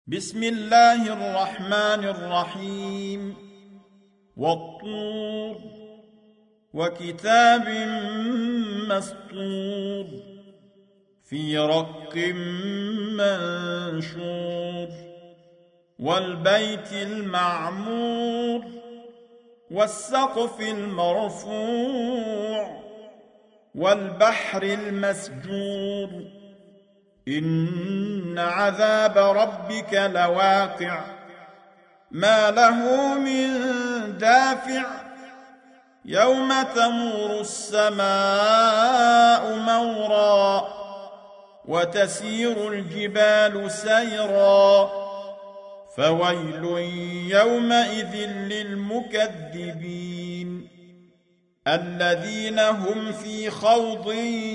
بسم الله الرحمن الرحيم والطور وكتاب مسطور في رق منشور والبيت المعمور والسقف المرفوع والبحر المسجور إن عذاب ربك لواقع ما له من دافع يوم تمور السماء مورا وتسير الجبال سيرا فويل يومئذ للمكذبين الذين هم في خوض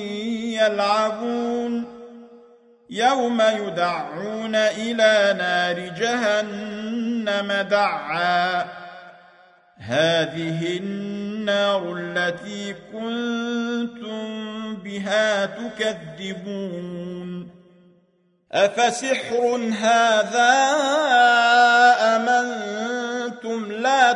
يلعبون يوم يدعون إلى نار جهنم دعا هذه النار التي كنتم بها تكذبون أفسحر هذا أم أنتم لا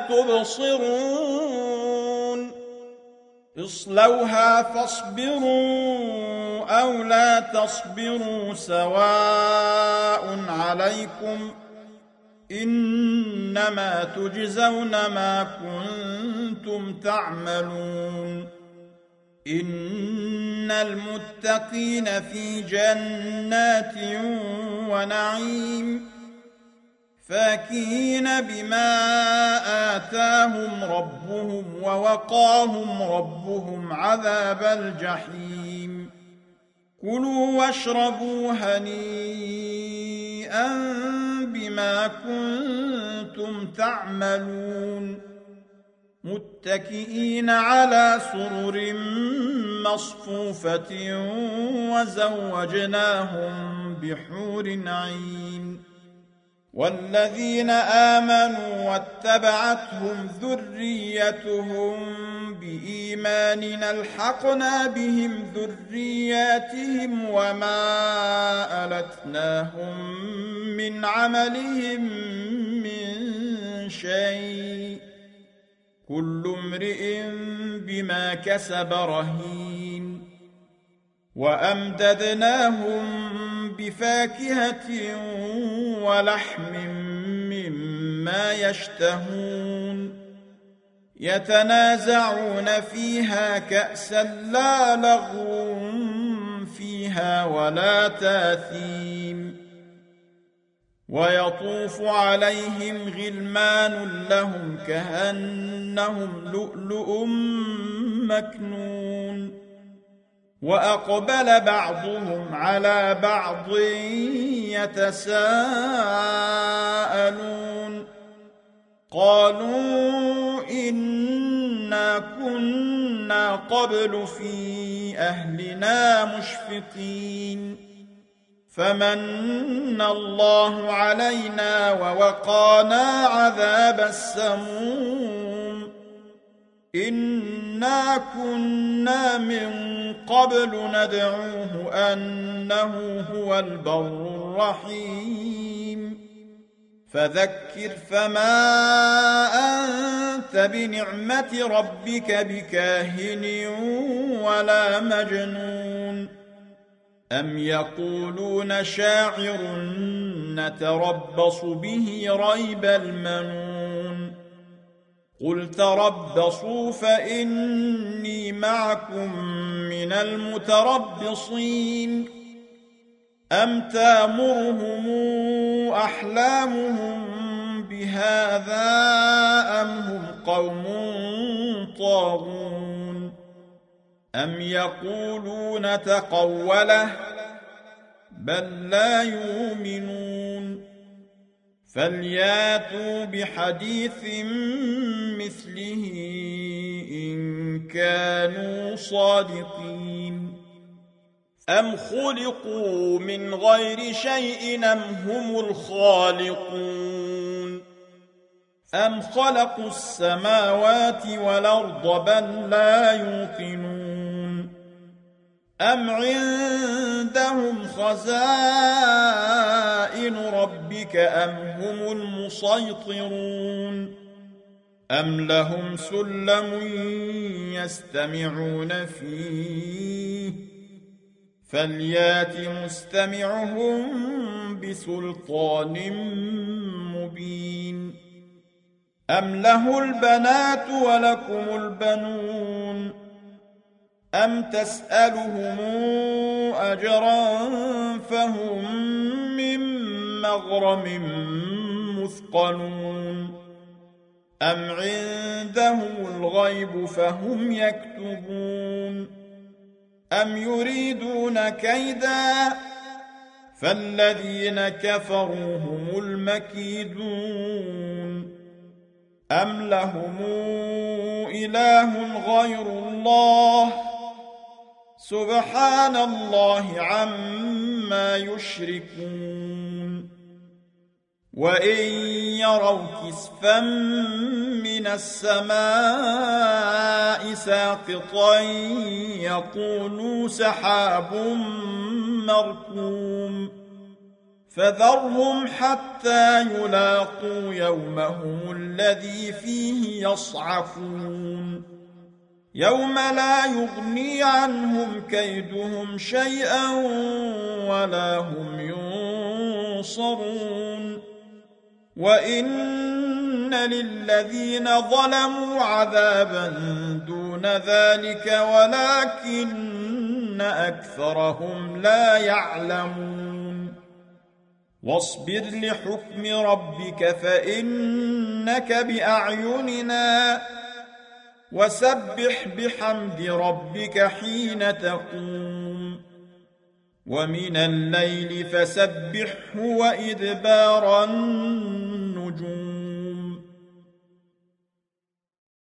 تبصرون اصلوها فاصبروا أو لا تصبروا سواء عليكم إنما تجزون ما كنتم تعملون إن المتقين في جنات ونعيم فاكهين بما آتاهم ربهم ووقاهم ربهم عذاب الجحيم كلوا واشربوا هنيئا بما كنتم تعملون متكئين على سرر مصفوفة وزوجناهم بحور عين والذين آمنوا واتبعتهم ذريتهم بإيمان ألحقنا بهم ذرياتهم وما ألتناهم من عملهم من شيء كل امرئ بما كسب رهين وأمددناهم بفاكهة ولحم مما يشتهون يتنازعون فيها كأسا لا لغو فيها ولا تاثيم ويطوف عليهم غلمان لهم كأنهم لؤلؤ مكنون وأقبل بعضهم على بعض يتساءلون قالوا إنا كنا قبل في أهلنا مشفقين فمن الله علينا ووقانا عذاب السموم إنا كنا من قبل ندعوه أنه هو البر الرحيم فذكر فما أنت بنعمة ربك بكاهن ولا مجنون أم يقولون شاعر نتربص به ريب المنون قل تربصوا فإني معكم من المتربصين أم تامرهم أحلامهم بهذا أم هم قوم طاغون أم يقولون تقوله بل لا يؤمنون فلياتوا بحديث مثله إن كانوا صادقين أم خلقوا من غير شيء أم هم الخالقون أم خلقوا السماوات والأرض بل لا يوقنون أم عندهم خزائن ربك أم هم المسيطرون أم لهم سلم يستمعون فيه فليات مستمعهم بسلطان مبين أم له البنات ولكم البنون أم تسألهم أجرا فهم من مغرم مثقلون أم عندهم الغيب فهم يكتبون أم يريدون كيدا فالذين كفروا هم المكيدون أم لهم إله غير الله سبحان الله عما يشركون وإن يروا كسفا من السماء ساقطا يقولوا سحاب مركوم فذرهم حتى يلاقوا يومهم الذي فيه يصعقون يوم لا يغني عنهم كيدهم شيئا ولا هم ينصرون وإن للذين ظلموا عذابا دون ذلك ولكن أكثرهم لا يعلمون واصبر لحكم ربك فإنك بأعيننا وسبح بحمد ربك حين تقوم ومن الليل فسبحه وإدبار النجوم